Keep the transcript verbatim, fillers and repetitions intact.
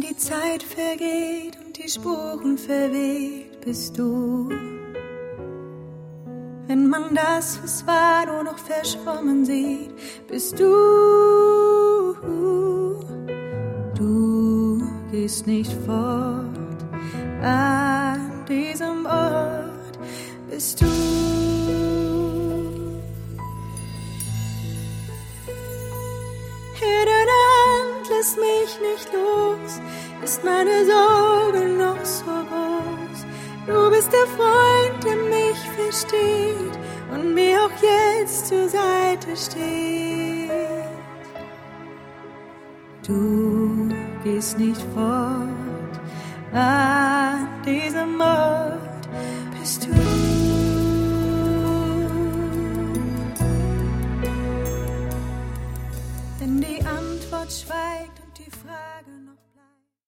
die Zeit vergeht und die Spuren verweht, bist du. Wenn man das, was war, nur noch verschwommen sieht, bist du. Du gehst nicht fort an diesem Ort, bist du. Herr, deine Hand lässt mich nicht los, ist meine Sorge noch so groß. Du bist der Freund, der mich versteht und mir auch jetzt zur Seite steht. Du gehst nicht fort an diesem Ort, bist du.